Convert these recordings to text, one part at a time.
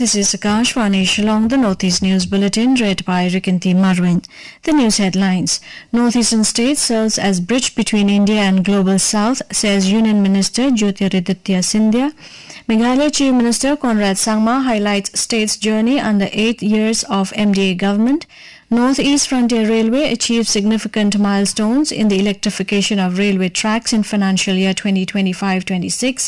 This is Akashvani Shillong, the Northeast News Bulletin, read by Rikinti Marwin. The news headlines. Northeastern state serves as bridge between India and Global South, says Union Minister Jyotiraditya Scindia. Meghalaya Chief Minister Conrad Sangma highlights state's journey under 8 years of MDA government. Northeast Frontier Railway achieved significant milestones in the electrification of railway tracks in financial year 2025-26.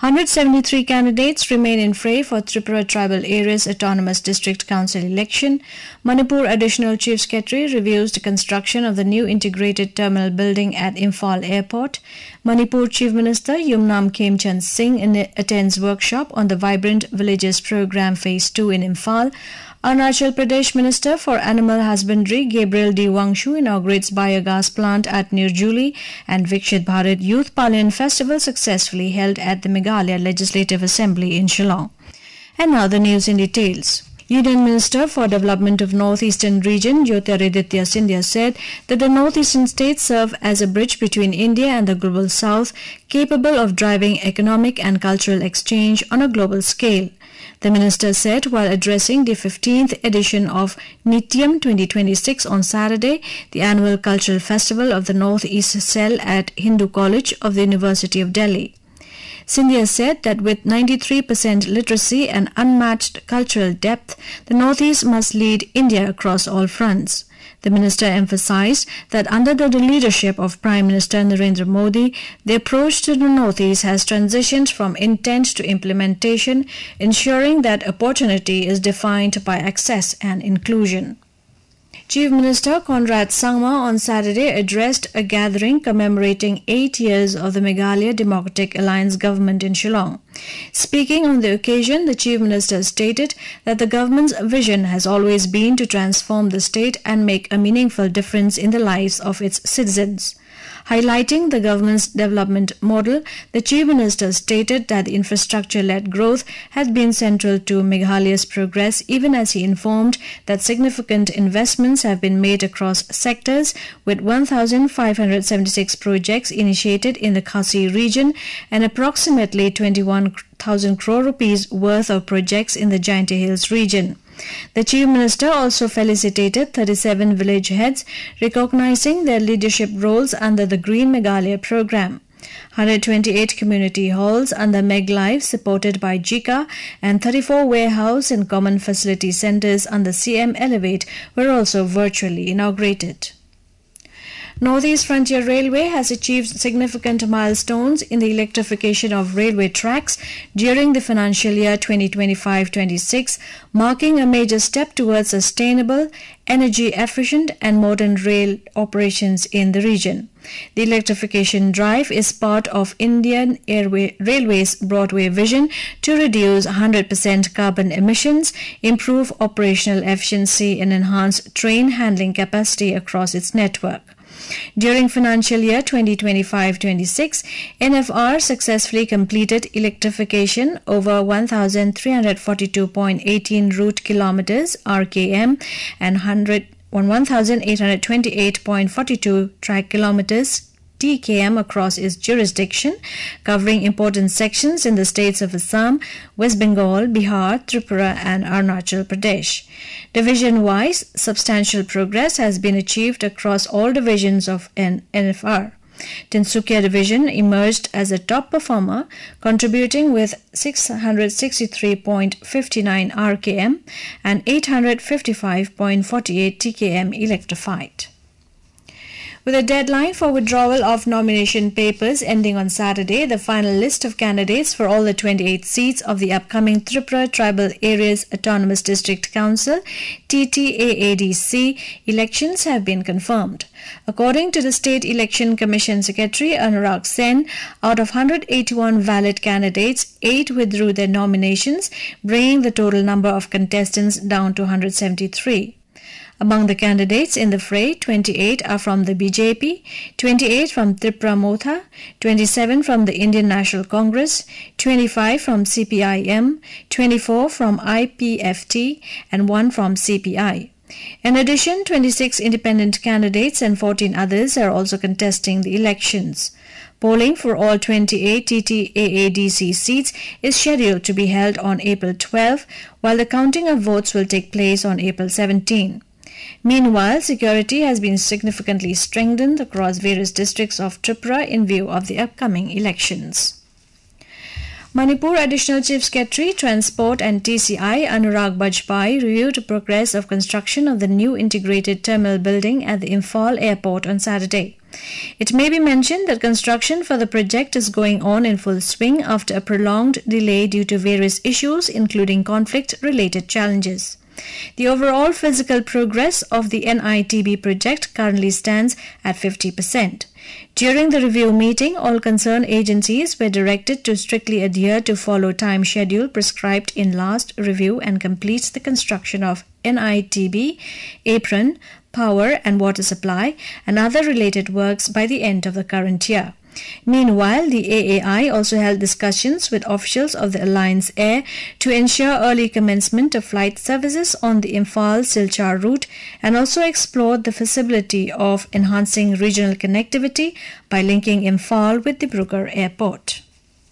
173 candidates remain in fray for Tripura Tribal Areas Autonomous District Council election. Manipur Additional Chief Secretary reviews the construction of the new integrated terminal building at Imphal Airport. Manipur Chief Minister Yumnam Khemchand Singh attends workshop on the Vibrant Villages Program Phase 2 in Imphal. Arunachal Pradesh Minister for Animal Husbandry Gabriel D. Wangshu inaugurates biogas plant at Nirjuli, and Vikshit Bharat Youth Parliament Festival successfully held at the Meghalaya Legislative Assembly in Shillong. And now the news in details. Union Minister for Development of Northeastern Region Jyotiraditya Scindia said that the Northeastern states serve as a bridge between India and the Global South, capable of driving economic and cultural exchange on a global scale. The minister said while addressing the 15th edition of Nityam 2026 on Saturday, the annual cultural festival of the Northeast Cell at Hindu College of the University of Delhi. Scindia said that with 93% literacy and unmatched cultural depth, the Northeast must lead India across all fronts. The minister emphasized that under the leadership of Prime Minister Narendra Modi, the approach to the Northeast has transitioned from intent to implementation, ensuring that opportunity is defined by access and inclusion. Chief Minister Conrad Sangma on Saturday addressed a gathering commemorating 8 years of the Meghalaya Democratic Alliance government in Shillong. Speaking on the occasion, the Chief Minister stated that the government's vision has always been to transform the state and make a meaningful difference in the lives of its citizens. Highlighting the government's development model, the Chief Minister stated that infrastructure-led growth has been central to Meghalaya's progress, even as he informed that significant investments have been made across sectors, with 1,576 projects initiated in the Khasi region and approximately 21,000 crore rupees worth of projects in the Jaintia Hills region. The Chief Minister also felicitated 37 village heads, recognizing their leadership roles under the Green Meghalaya program. 128 community halls under MegLife supported by JICA and 34 warehouse and common facility centers under CM Elevate were also virtually inaugurated. Northeast Frontier Railway has achieved significant milestones in the electrification of railway tracks during the financial year 2025-26, marking a major step towards sustainable, energy-efficient and modern rail operations in the region. The electrification drive is part of Indian Railways' Broadway vision to reduce 100% carbon emissions, improve operational efficiency and enhance train handling capacity across its network. During financial year 2025-26, NFR successfully completed electrification over 1,342.18 route kilometers (RKM) and 1,828.42 track kilometers (TKM) across its jurisdiction, covering important sections in the states of Assam, West Bengal, Bihar, Tripura and Arunachal Pradesh. Division-wise, substantial progress has been achieved across all divisions of NFR. Tinsukia Division emerged as a top performer, contributing with 663.59 RKM and 855.48 TKM electrified. With a deadline for withdrawal of nomination papers ending on Saturday, the final list of candidates for all the 28 seats of the upcoming Tripura Tribal Areas Autonomous District Council (TTAADC) elections have been confirmed. According to the State Election Commission Secretary Anurag Sen, out of 181 valid candidates, 8 withdrew their nominations, bringing the total number of contestants down to 173. Among the candidates in the fray, 28 are from the BJP, 28 from Tripura Motha, 27 from the Indian National Congress, 25 from CPIM, 24 from IPFT and 1 from CPI. In addition, 26 independent candidates and 14 others are also contesting the elections. Polling for all 28 TTAADC seats is scheduled to be held on April 12, while the counting of votes will take place on April 17. Meanwhile, security has been significantly strengthened across various districts of Tripura in view of the upcoming elections. Manipur Additional Chief Secretary, Transport and TCI Anurag Bajpai reviewed the progress of construction of the new integrated terminal building at the Imphal airport on Saturday. It may be mentioned that construction for the project is going on in full swing after a prolonged delay due to various issues, including conflict-related challenges. The overall physical progress of the NITB project currently stands at 50%. During the review meeting, all concerned agencies were directed to strictly adhere to follow time schedule prescribed in last review and complete the construction of NITB, apron, power and water supply and other related works by the end of the current year. Meanwhile, the AAI also held discussions with officials of the Alliance Air to ensure early commencement of flight services on the Imphal-Silchar route and also explored the feasibility of enhancing regional connectivity by linking Imphal with Dibrugarh Airport.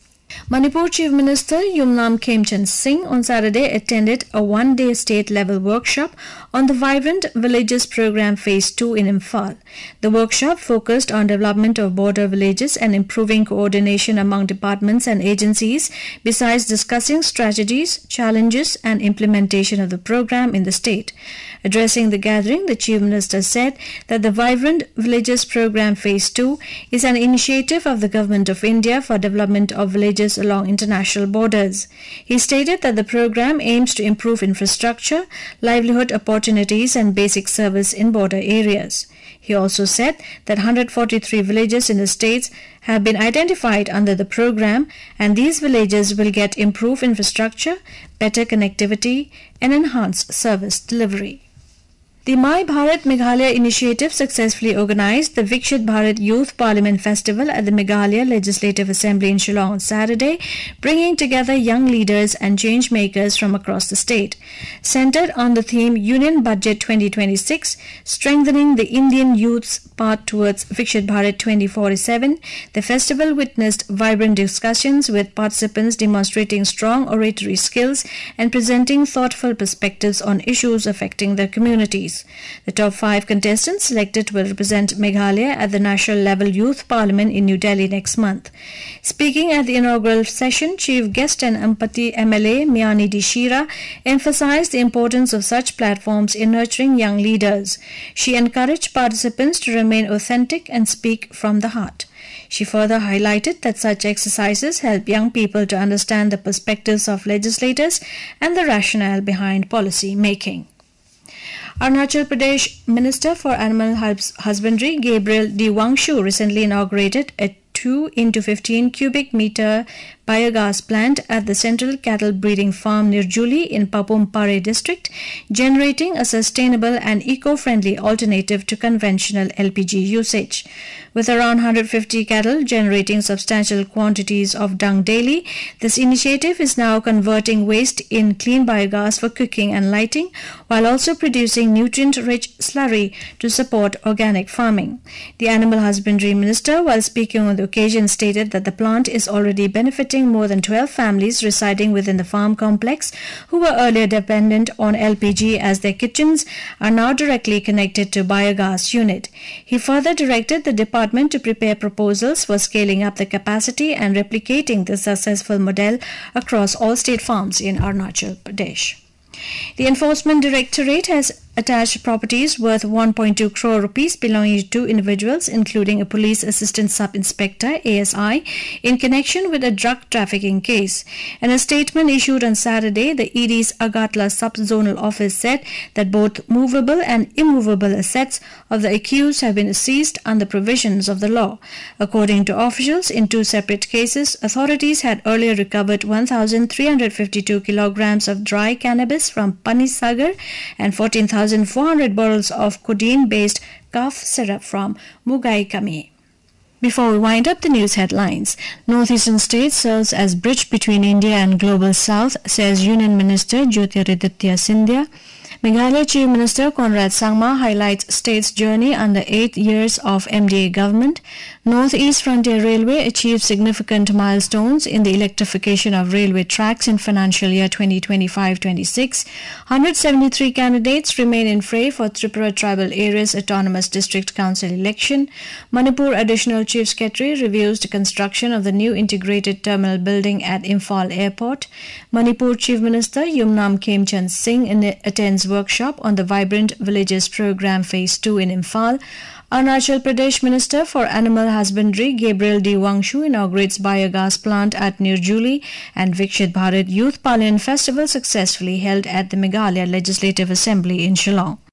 Manipur Chief Minister Yumnam Khemchand Singh on Saturday attended a one-day state-level workshop on the Vibrant Villages Program Phase 2 in Imphal. The workshop focused on development of border villages and improving coordination among departments and agencies, besides discussing strategies, challenges and implementation of the program in the state. Addressing the gathering, the Chief Minister said that the Vibrant Villages Program Phase 2 is an initiative of the Government of India for development of villages along international borders. He stated that the program aims to improve infrastructure, livelihood opportunities and basic service in border areas. He also said that 143 villages in the states have been identified under the program, and these villages will get improved infrastructure, better connectivity and enhanced service delivery. The My Bharat Meghalaya initiative successfully organized the Viksit Bharat Youth Parliament Festival at the Meghalaya Legislative Assembly in Shillong on Saturday, bringing together young leaders and change makers from across the state. Centered on the theme Union Budget 2026, strengthening the Indian youth's path towards Viksit Bharat 2047, the festival witnessed vibrant discussions with participants demonstrating strong oratory skills and presenting thoughtful perspectives on issues affecting their communities. The top 5 contestants selected will represent Meghalaya at the National Level Youth Parliament in New Delhi next month. Speaking at the inaugural session, Chief Guest and Ampati MLA Miani Dishira emphasized the importance of such platforms in nurturing young leaders. She encouraged participants to remain authentic and speak from the heart. She further highlighted that such exercises help young people to understand the perspectives of legislators and the rationale behind policy making. Arunachal Pradesh Minister for Animal Husbandry Gabriel D. Wangshu recently inaugurated a 2 into 15 cubic meter biogas plant at the Central Cattle Breeding Farm near Juli in Papum Pare district, generating a sustainable and eco-friendly alternative to conventional LPG usage. With around 150 cattle generating substantial quantities of dung daily, this initiative is now converting waste in clean biogas for cooking and lighting, while also producing nutrient-rich slurry to support organic farming. The Animal Husbandry Minister, while speaking on the occasion, stated that the plant is already benefiting more than 12 families residing within the farm complex who were earlier dependent on LPG, as their kitchens are now directly connected to biogas unit. He further directed the department to prepare proposals for scaling up the capacity and replicating the successful model across all state farms in Arunachal Pradesh. The Enforcement Directorate has attached properties worth 1.2 crore rupees belonging to 2 individuals, including a police assistant sub-inspector ASI, in connection with a drug trafficking case. In a statement issued on Saturday, the ED's Agatla sub-zonal office said that both movable and immovable assets of the accused have been seized under provisions of the law. According to officials, in 2 separate cases, authorities had earlier recovered 1,352 kilograms of dry cannabis from Panisagar and 14,400 bottles of codeine-based cough syrup from Mugaikami. Before we wind up the news headlines, Northeastern States serves as bridge between India and Global South, says Union Minister Jyotiraditya Scindia. Meghalaya Chief Minister Conrad Sangma highlights state's journey under 8 years of MDA government. North-East Frontier Railway achieved significant milestones in the electrification of railway tracks in financial year 2025-26. 173 candidates remain in fray for Tripura Tribal Areas Autonomous District Council election. Manipur Additional Chief Secretary reviews the construction of the new integrated terminal building at Imphal Airport. Manipur Chief Minister Yumnam Khemchand Singh attends workshop on the Vibrant Villages Program Phase 2 in Imphal. Arunachal Pradesh Minister for Animal Husbandry Gabriel D. Wangshu inaugurates biogas plant at Nirjuli, and Vikshit Bharat Youth Parliament Festival successfully held at the Meghalaya Legislative Assembly in Shillong.